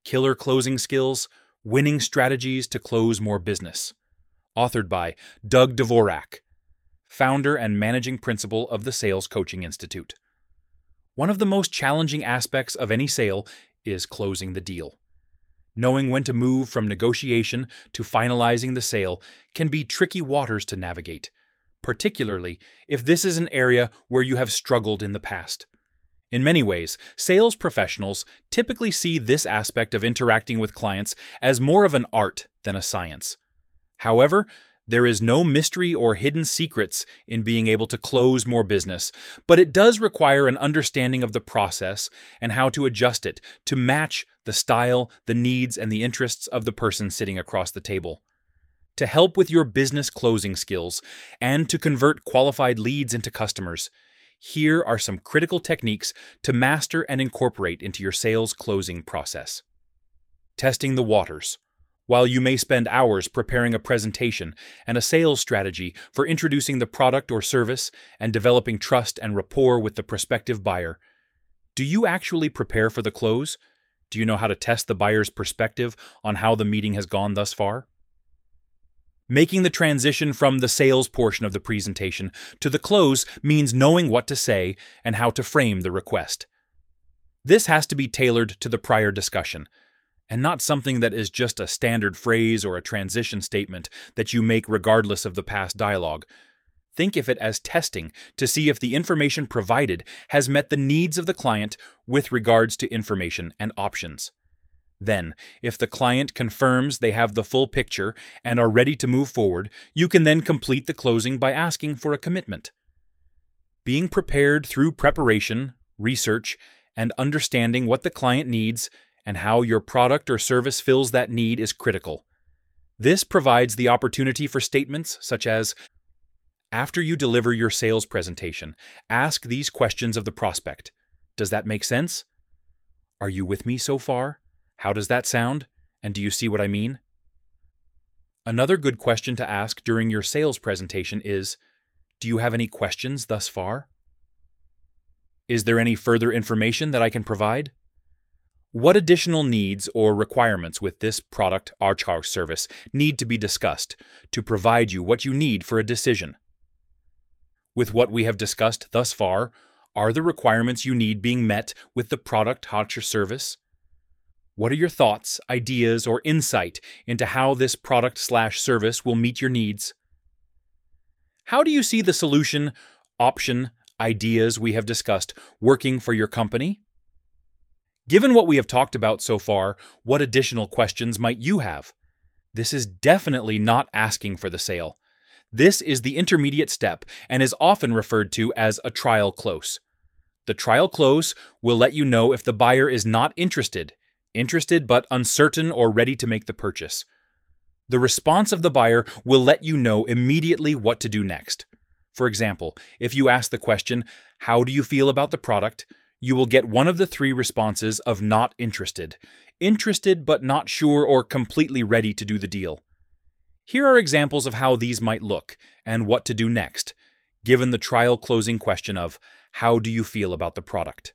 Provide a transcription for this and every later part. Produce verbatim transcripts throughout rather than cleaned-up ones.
Killer Closing Skills, Winning Strategies to Close More Business. Authored by Doug Dvorak, founder and managing principal of the Sales Coaching Institute. One of the most challenging aspects of any sale is closing the deal. Knowing when to move from negotiation to finalizing the sale can be tricky waters to navigate, particularly if this is an area where you have struggled in the past. In many ways, sales professionals typically see this aspect of interacting with clients as more of an art than a science. However, there is no mystery or hidden secrets in being able to close more business, but it does require an understanding of the process and how to adjust it to match the style, the needs, and the interests of the person sitting across the table. To help with your business closing skills and to convert qualified leads into customers, here are some critical techniques to master and incorporate into your sales closing process. Testing the waters. While you may spend hours preparing a presentation and a sales strategy for introducing the product or service and developing trust and rapport with the prospective buyer, do you actually prepare for the close? Do you know how to test the buyer's perspective on how the meeting has gone thus far? Making the transition from the sales portion of the presentation to the close means knowing what to say and how to frame the request. This has to be tailored to the prior discussion, and not something that is just a standard phrase or a transition statement that you make regardless of the past dialogue. Think of it as testing to see if the information provided has met the needs of the client with regards to information and options. Then, if the client confirms they have the full picture and are ready to move forward, you can then complete the closing by asking for a commitment. Being prepared through preparation, research, and understanding what the client needs and how your product or service fills that need is critical. This provides the opportunity for statements such as, after you deliver your sales presentation, ask these questions of the prospect. Does that make sense? Are you with me so far? How does that sound? And do you see what I mean? Another good question to ask during your sales presentation is, do you have any questions thus far? Is there any further information that I can provide? What additional needs or requirements with this product or service need to be discussed to provide you what you need for a decision? With what we have discussed thus far, are the requirements you need being met with the product or service? What are your thoughts, ideas, or insight into how this product slash service will meet your needs? How do you see the solution, option, ideas we have discussed working for your company? Given what we have talked about so far, what additional questions might you have? This is definitely not asking for the sale. This is the intermediate step and is often referred to as a trial close. The trial close will let you know if the buyer is not interested, interested but uncertain or ready to make the purchase. The response of the buyer will let you know immediately what to do next. For example, if you ask the question, "How do you feel about the product?" you will get one of the three responses of not interested, interested but not sure or completely ready to do the deal. Here are examples of how these might look and what to do next, given the trial closing question of, "How do you feel about the product?"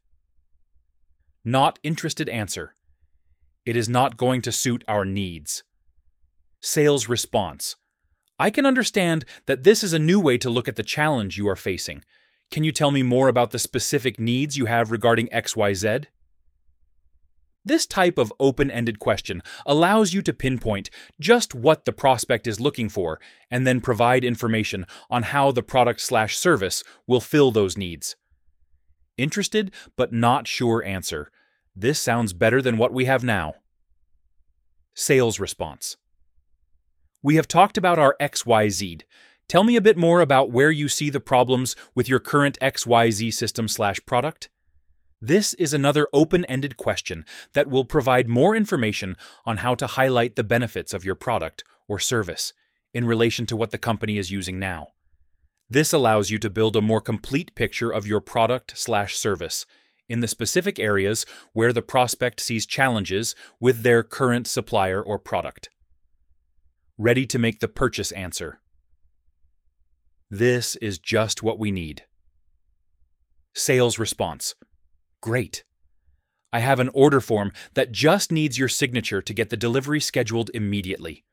Not interested answer. It is not going to suit our needs. Sales response. I can understand that this is a new way to look at the challenge you are facing. Can you tell me more about the specific needs you have regarding X Y Z? This type of open-ended question allows you to pinpoint just what the prospect is looking for and then provide information on how the product slash service will fill those needs. Interested but not sure answer. This sounds better than what we have now. Sales response. We have talked about our X Y Z. Tell me a bit more about where you see the problems with your current X Y Z system slash product. This is another open-ended question that will provide more information on how to highlight the benefits of your product or service in relation to what the company is using now. This allows you to build a more complete picture of your product slash service in the specific areas where the prospect sees challenges with their current supplier or product. Ready to make the purchase answer. This is just what we need. Sales response. Great. I have an order form that just needs your signature to get the delivery scheduled immediately.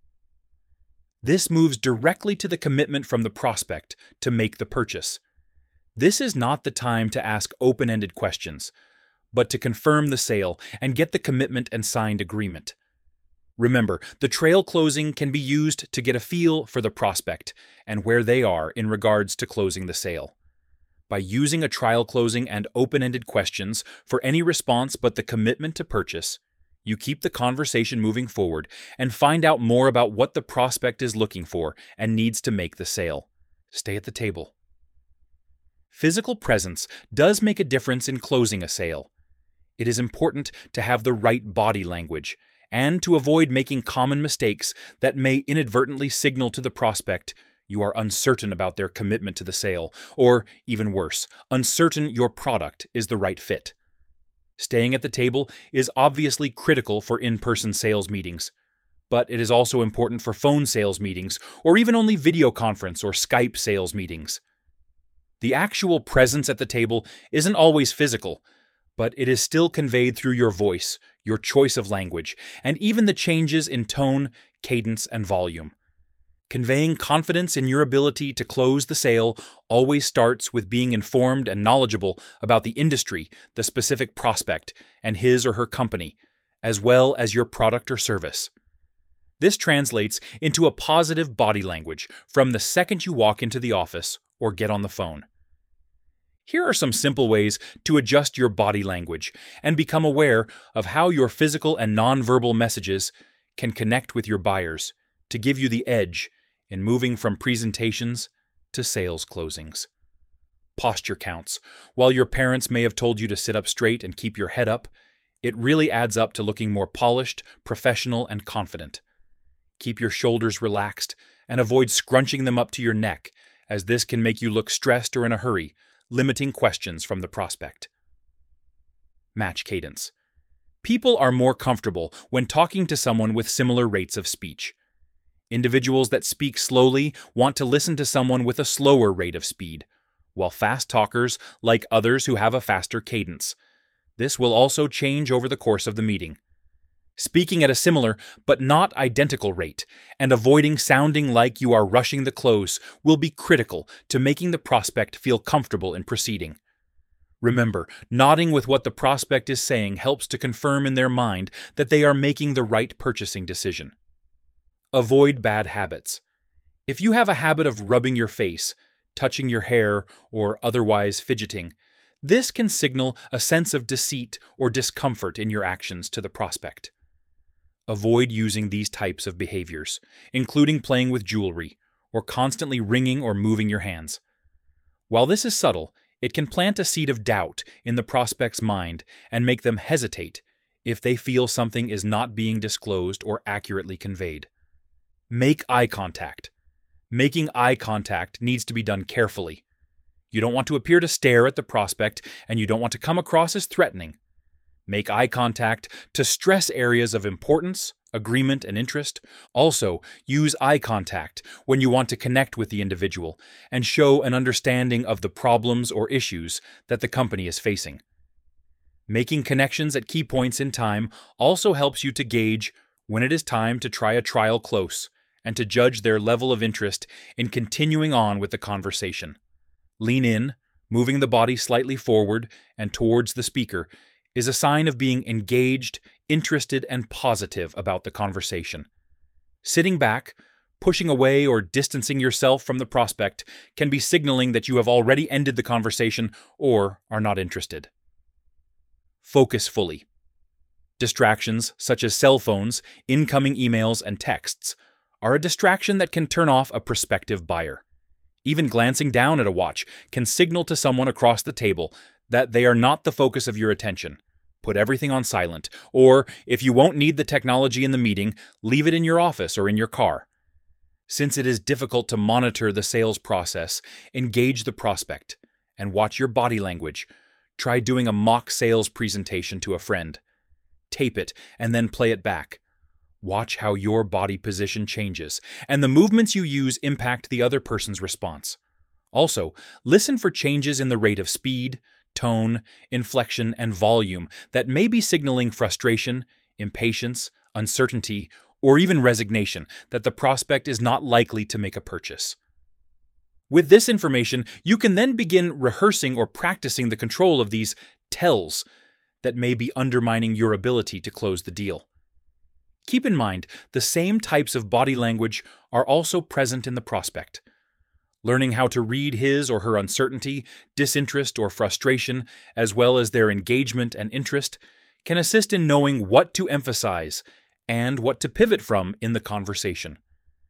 This moves directly to the commitment from the prospect to make the purchase. This is not the time to ask open-ended questions, but to confirm the sale and get the commitment and signed agreement. Remember, the trail closing can be used to get a feel for the prospect and where they are in regards to closing the sale. By using a trial closing and open-ended questions for any response but the commitment to purchase, you keep the conversation moving forward and find out more about what the prospect is looking for and needs to make the sale. Stay at the table. Physical presence does make a difference in closing a sale. It is important to have the right body language and to avoid making common mistakes that may inadvertently signal to the prospect you are uncertain about their commitment to the sale, or, even worse, uncertain your product is the right fit. Staying at the table is obviously critical for in-person sales meetings, but it is also important for phone sales meetings or even only video conference or Skype sales meetings. The actual presence at the table isn't always physical, but it is still conveyed through your voice, your choice of language, and even the changes in tone, cadence, and volume. Conveying confidence in your ability to close the sale always starts with being informed and knowledgeable about the industry, the specific prospect, and his or her company, as well as your product or service. This translates into a positive body language from the second you walk into the office or get on the phone. Here are some simple ways to adjust your body language and become aware of how your physical and nonverbal messages can connect with your buyers to give you the edge in moving from presentations to sales closings. Posture counts. While your parents may have told you to sit up straight and keep your head up, it really adds up to looking more polished, professional, and confident. Keep your shoulders relaxed and avoid scrunching them up to your neck, as this can make you look stressed or in a hurry, limiting questions from the prospect. Match cadence. People are more comfortable when talking to someone with similar rates of speech. Individuals that speak slowly want to listen to someone with a slower rate of speed, while fast talkers like others who have a faster cadence. This will also change over the course of the meeting. Speaking at a similar but not identical rate and avoiding sounding like you are rushing the close will be critical to making the prospect feel comfortable in proceeding. Remember, nodding with what the prospect is saying helps to confirm in their mind that they are making the right purchasing decision. Avoid bad habits. If you have a habit of rubbing your face, touching your hair, or otherwise fidgeting, this can signal a sense of deceit or discomfort in your actions to the prospect. Avoid using these types of behaviors, including playing with jewelry, or constantly wringing or moving your hands. While this is subtle, it can plant a seed of doubt in the prospect's mind and make them hesitate if they feel something is not being disclosed or accurately conveyed. Make eye contact. Making eye contact needs to be done carefully. You don't want to appear to stare at the prospect, and you don't want to come across as threatening. Make eye contact to stress areas of importance, agreement, and interest. Also, use eye contact when you want to connect with the individual and show an understanding of the problems or issues that the company is facing. Making connections at key points in time also helps you to gauge when it is time to try a trial close and to judge their level of interest in continuing on with the conversation. Lean in, moving the body slightly forward and towards the speaker, is a sign of being engaged, interested, and positive about the conversation. Sitting back, pushing away, or distancing yourself from the prospect can be signaling that you have already ended the conversation or are not interested. Focus fully. Distractions, such as cell phones, incoming emails, and texts, are a distraction that can turn off a prospective buyer. Even glancing down at a watch can signal to someone across the table that they are not the focus of your attention. Put everything on silent, or if you won't need the technology in the meeting, leave it in your office or in your car. Since it is difficult to monitor the sales process, engage the prospect and watch your body language. Try doing a mock sales presentation to a friend. Tape it and then play it back. Watch how your body position changes, and the movements you use impact the other person's response. Also, listen for changes in the rate of speed, tone, inflection, and volume that may be signaling frustration, impatience, uncertainty, or even resignation that the prospect is not likely to make a purchase. With this information, you can then begin rehearsing or practicing the control of these tells that may be undermining your ability to close the deal. Keep in mind, the same types of body language are also present in the prospect. Learning how to read his or her uncertainty, disinterest, or frustration, as well as their engagement and interest, can assist in knowing what to emphasize and what to pivot from in the conversation.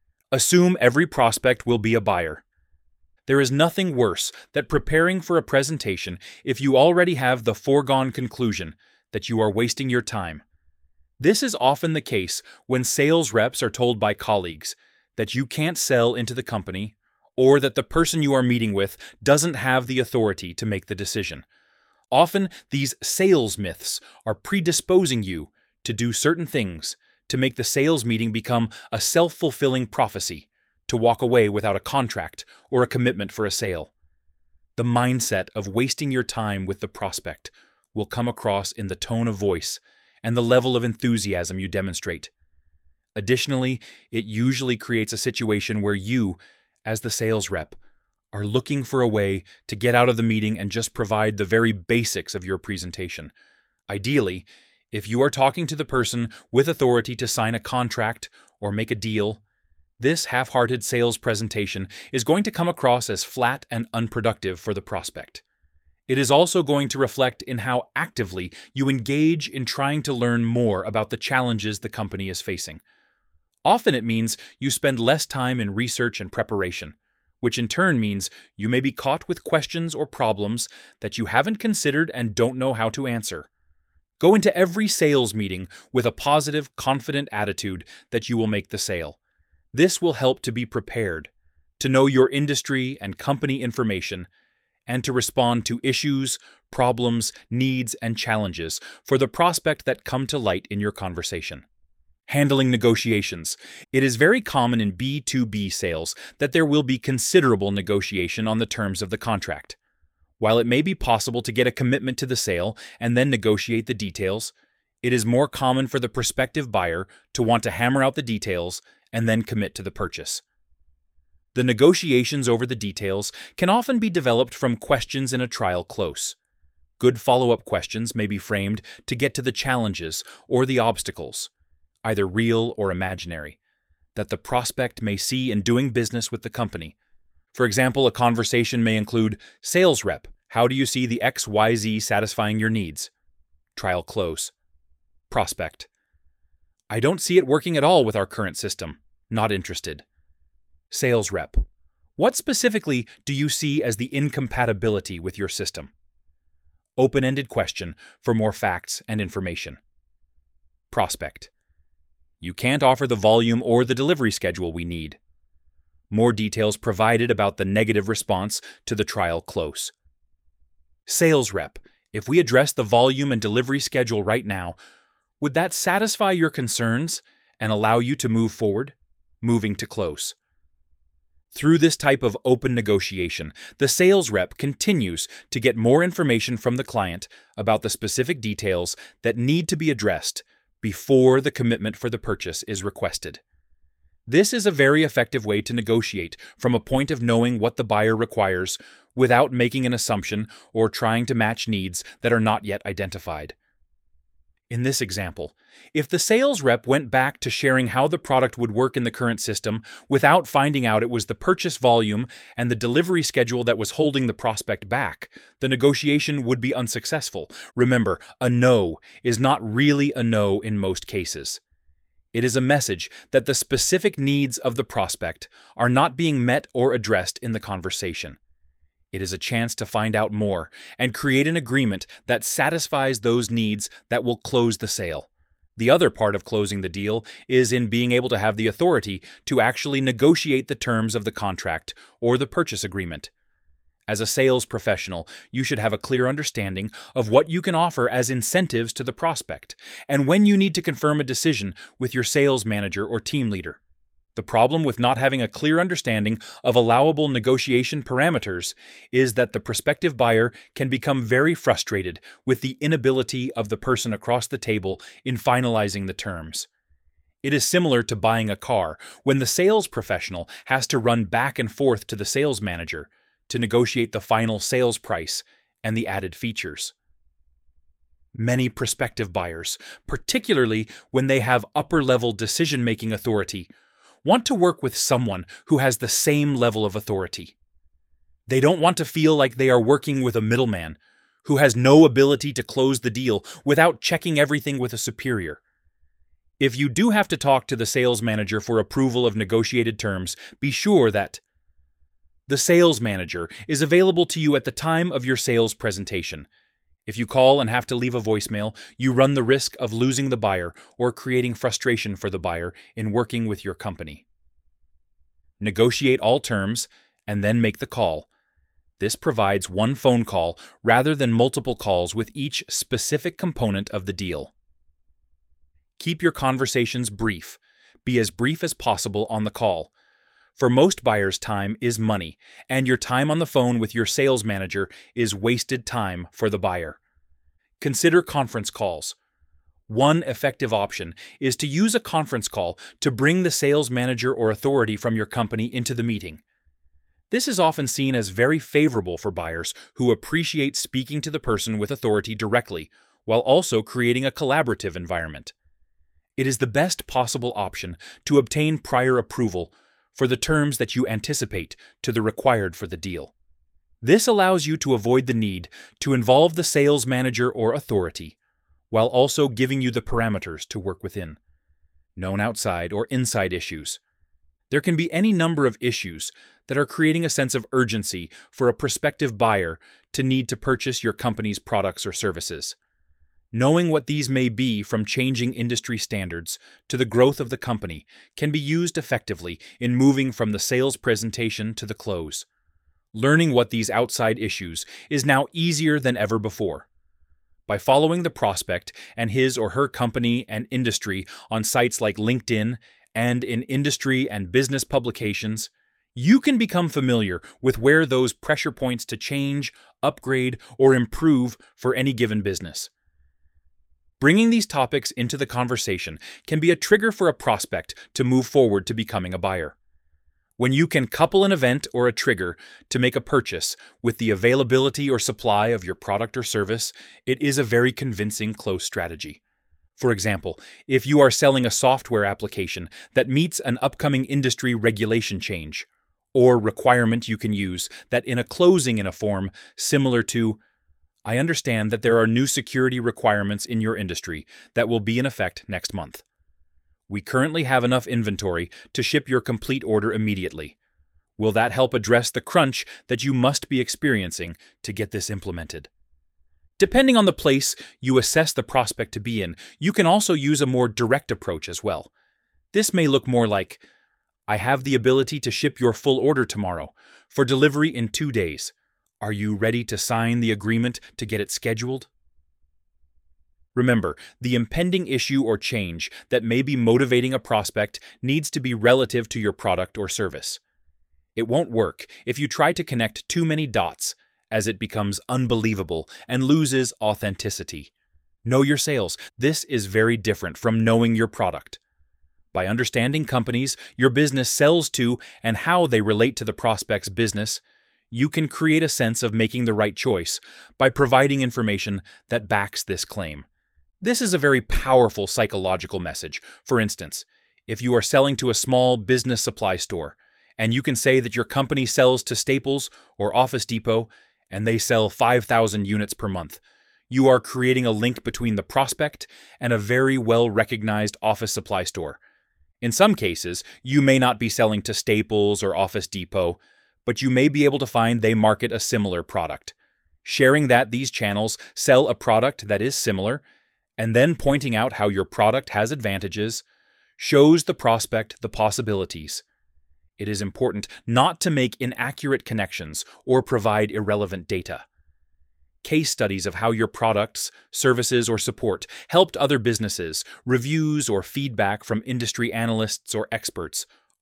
Assume every prospect will be a buyer. There is nothing worse than preparing for a presentation if you already have the foregone conclusion that you are wasting your time. This is often the case when sales reps are told by colleagues that you can't sell into the company or that the person you are meeting with doesn't have the authority to make the decision. Often, these sales myths are predisposing you to do certain things to make the sales meeting become a self-fulfilling prophecy, to walk away without a contract or a commitment for a sale. The mindset of wasting your time with the prospect will come across in the tone of voice and the level of enthusiasm you demonstrate. Additionally, it usually creates a situation where you, as the sales rep, are looking for a way to get out of the meeting and just provide the very basics of your presentation. Ideally, if you are talking to the person with authority to sign a contract or make a deal, this half-hearted sales presentation is going to come across as flat and unproductive for the prospect. It is also going to reflect in how actively you engage in trying to learn more about the challenges the company is facing. Often it means you spend less time in research and preparation, which in turn means you may be caught with questions or problems that you haven't considered and don't know how to answer. Go into every sales meeting with a positive, confident attitude that you will make the sale. This will help to be prepared, to know your industry and company information, and to respond to issues, problems, needs, and challenges for the prospect that come to light in your conversation. Handling negotiations. It is very common in B two B sales that there will be considerable negotiation on the terms of the contract. While it may be possible to get a commitment to the sale and then negotiate the details, it is more common for the prospective buyer to want to hammer out the details and then commit to the purchase. The negotiations over the details can often be developed from questions in a trial close. Good follow-up questions may be framed to get to the challenges or the obstacles, either real or imaginary, that the prospect may see in doing business with the company. For example, a conversation may include, "Sales rep, how do you see the X Y Z satisfying your needs?" Trial close. Prospect: "I don't see it working at all with our current system. Not interested." Sales rep: "What specifically do you see as the incompatibility with your system?" Open-ended question for more facts and information. Prospect: "You can't offer the volume or the delivery schedule we need." More details provided about the negative response to the trial close. Sales rep: "If we address the volume and delivery schedule right now, would that satisfy your concerns and allow you to move forward?" Moving to close. Through this type of open negotiation, the sales rep continues to get more information from the client about the specific details that need to be addressed before the commitment for the purchase is requested. This is a very effective way to negotiate from a point of knowing what the buyer requires without making an assumption or trying to match needs that are not yet identified. In this example, if the sales rep went back to sharing how the product would work in the current system without finding out it was the purchase volume and the delivery schedule that was holding the prospect back, the negotiation would be unsuccessful. Remember, a no is not really a no in most cases. It is a message that the specific needs of the prospect are not being met or addressed in the conversation. It is a chance to find out more and create an agreement that satisfies those needs that will close the sale. The other part of closing the deal is in being able to have the authority to actually negotiate the terms of the contract or the purchase agreement. As a sales professional, you should have a clear understanding of what you can offer as incentives to the prospect and when you need to confirm a decision with your sales manager or team leader. The problem with not having a clear understanding of allowable negotiation parameters is that the prospective buyer can become very frustrated with the inability of the person across the table in finalizing the terms. It is similar to buying a car when the sales professional has to run back and forth to the sales manager to negotiate the final sales price and the added features. Many prospective buyers, particularly when they have upper-level decision-making authority, want to work with someone who has the same level of authority. They don't want to feel like they are working with a middleman who has no ability to close the deal without checking everything with a superior. If you do have to talk to the sales manager for approval of negotiated terms, be sure that the sales manager is available to you at the time of your sales presentation. If you call and have to leave a voicemail, you run the risk of losing the buyer or creating frustration for the buyer in working with your company. Negotiate all terms and then make the call. This provides one phone call rather than multiple calls with each specific component of the deal. Keep your conversations brief. Be as brief as possible on the call. For most buyers, time is money, and your time on the phone with your sales manager is wasted time for the buyer. Consider conference calls. One effective option is to use a conference call to bring the sales manager or authority from your company into the meeting. This is often seen as very favorable for buyers who appreciate speaking to the person with authority directly, while also creating a collaborative environment. It is the best possible option to obtain prior approval for the terms that you anticipate to the required for the deal. This allows you to avoid the need to involve the sales manager or authority, while also giving you the parameters to work within. Known outside or inside issues. There can be any number of issues that are creating a sense of urgency for a prospective buyer to need to purchase your company's products or services. Knowing what these may be, from changing industry standards to the growth of the company, can be used effectively in moving from the sales presentation to the close. Learning what these outside issues is now easier than ever before. By following the prospect and his or her company and industry on sites like LinkedIn and in industry and business publications, you can become familiar with where those pressure points to change, upgrade, or improve for any given business. Bringing these topics into the conversation can be a trigger for a prospect to move forward to becoming a buyer. When you can couple an event or a trigger to make a purchase with the availability or supply of your product or service, it is a very convincing close strategy. For example, if you are selling a software application that meets an upcoming industry regulation change or requirement, you can use that in a closing in a form similar to, "I understand that there are new security requirements in your industry that will be in effect next month. We currently have enough inventory to ship your complete order immediately. Will that help address the crunch that you must be experiencing to get this implemented?" Depending on the place you assess the prospect to be in, you can also use a more direct approach as well. This may look more like, "I have the ability to ship your full order tomorrow for delivery in two days. Are you ready to sign the agreement to get it scheduled?" Remember, the impending issue or change that may be motivating a prospect needs to be relative to your product or service. It won't work if you try to connect too many dots, as it becomes unbelievable and loses authenticity. Know your sales. This is very different from knowing your product. By understanding companies your business sells to and how they relate to the prospect's business, you can create a sense of making the right choice by providing information that backs this claim. This is a very powerful psychological message. For instance, if you are selling to a small business supply store, and you can say that your company sells to Staples or Office Depot, and they sell five thousand units per month, you are creating a link between the prospect and a very well-recognized office supply store. In some cases, you may not be selling to Staples or Office Depot, but you may be able to find they market a similar product. Sharing that these channels sell a product that is similar, and then pointing out how your product has advantages, shows the prospect the possibilities. It is important not to make inaccurate connections or provide irrelevant data. Case studies of how your products, services, or support helped other businesses, reviews or feedback from industry analysts or experts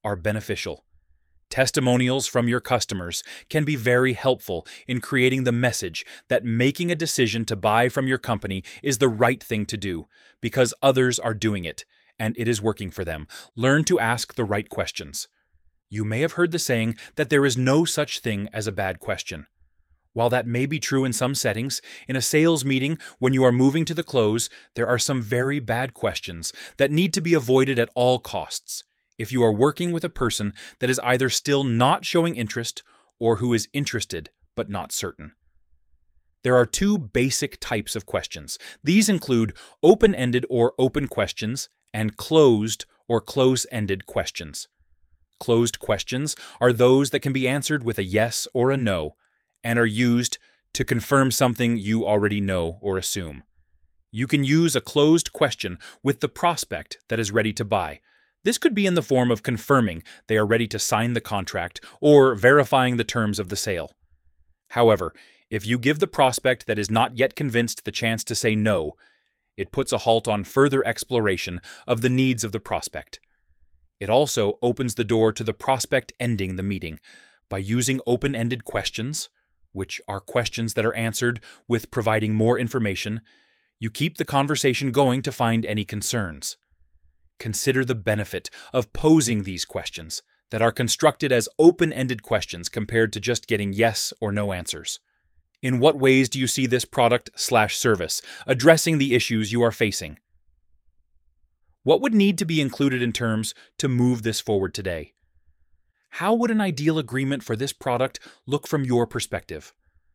are beneficial. Testimonials from your customers can be very helpful in creating the message that making a decision to buy from your company is the right thing to do because others are doing it and it is working for them. Learn to ask the right questions. You may have heard the saying that there is no such thing as a bad question. While that may be true in some settings, in a sales meeting when you are moving to the close, there are some very bad questions that need to be avoided at all costs if you are working with a person that is either still not showing interest or who is interested but not certain. There are two basic types of questions. These include open-ended or open questions and closed or close-ended questions. Closed questions are those that can be answered with a yes or a no, and are used to confirm something you already know or assume. You can use a closed question with the prospect that is ready to buy. This could be in the form of confirming they are ready to sign the contract or verifying the terms of the sale. However, if you give the prospect that is not yet convinced the chance to say no, it puts a halt on further exploration of the needs of the prospect. It also opens the door to the prospect ending the meeting by using open-ended questions, which are questions that are answered with providing more information. You keep the conversation going to find any concerns. Consider the benefit of posing these questions that are constructed as open-ended questions compared to just getting yes or no answers. In what ways do you see this product slash service addressing the issues you are facing? What would need to be included in terms to move this forward today? How would an ideal agreement for this product look from your perspective?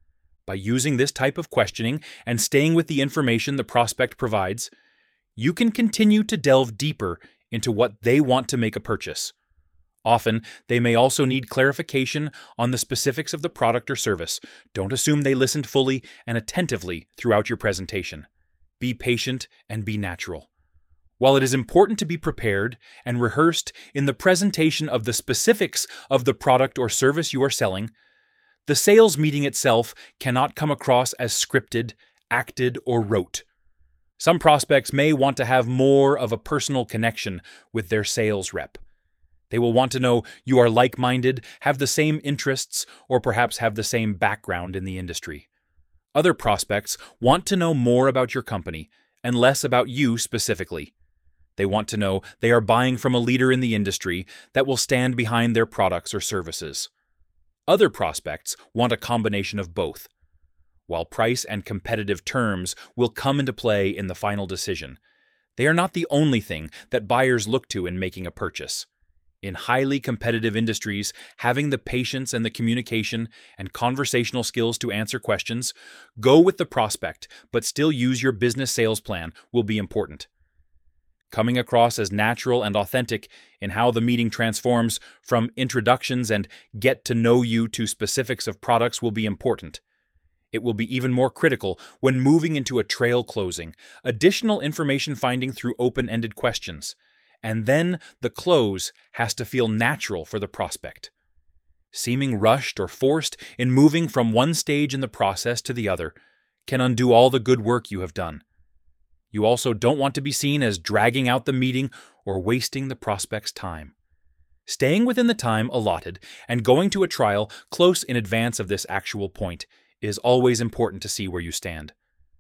By using this type of questioning and staying with the information the prospect provides, you can continue to delve deeper into what they want to make a purchase. Often, they may also need clarification on the specifics of the product or service. Don't assume they listened fully and attentively throughout your presentation. Be patient and be natural. While it is important to be prepared and rehearsed in the presentation of the specifics of the product or service you are selling, the sales meeting itself cannot come across as scripted, acted, or rote. Some prospects may want to have more of a personal connection with their sales rep. They will want to know you are like-minded, have the same interests, or perhaps have the same background in the industry. Other prospects want to know more about your company and less about you specifically. They want to know they are buying from a leader in the industry that will stand behind their products or services. Other prospects want a combination of both. While price and competitive terms will come into play in the final decision, they are not the only thing that buyers look to in making a purchase. In highly competitive industries, having the patience and the communication and conversational skills to answer questions, go with the prospect, but still use your business sales plan will be important. Coming across as natural and authentic in how the meeting transforms from introductions and get to know you to specifics of products will be important. It will be even more critical when moving into a trail closing, additional information finding through open-ended questions, and then the close has to feel natural for the prospect. Seeming rushed or forced in moving from one stage in the process to the other can undo all the good work you have done. You also don't want to be seen as dragging out the meeting or wasting the prospect's time. Staying within the time allotted and going to a trial close in advance of this actual point is always important to see where you stand.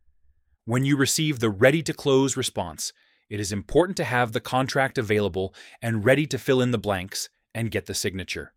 When you receive the ready-to-close response, it is important to have the contract available and ready to fill in the blanks and get the signature.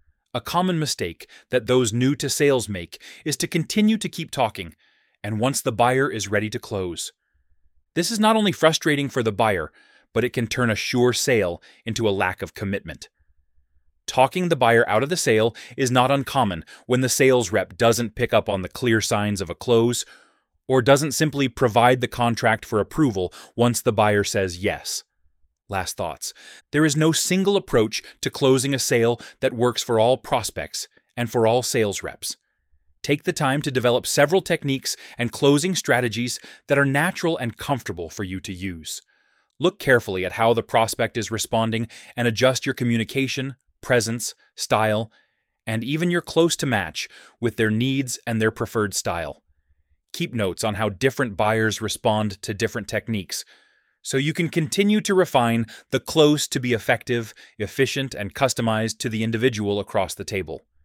A common mistake that those new to sales make is to continue to keep talking, and once the buyer is ready to close. This is not only frustrating for the buyer, but it can turn a sure sale into a lack of commitment. Talking the buyer out of the sale is not uncommon when the sales rep doesn't pick up on the clear signs of a close or doesn't simply provide the contract for approval once the buyer says yes. Last thoughts. There is no single approach to closing a sale that works for all prospects and for all sales reps. Take the time to develop several techniques and closing strategies that are natural and comfortable for you to use. Look carefully at how the prospect is responding and adjust your communication, presence, style, and even your close to match with their needs and their preferred style. Keep notes on how different buyers respond to different techniques, so you can continue to refine the close to be effective, efficient, and customized to the individual across the table.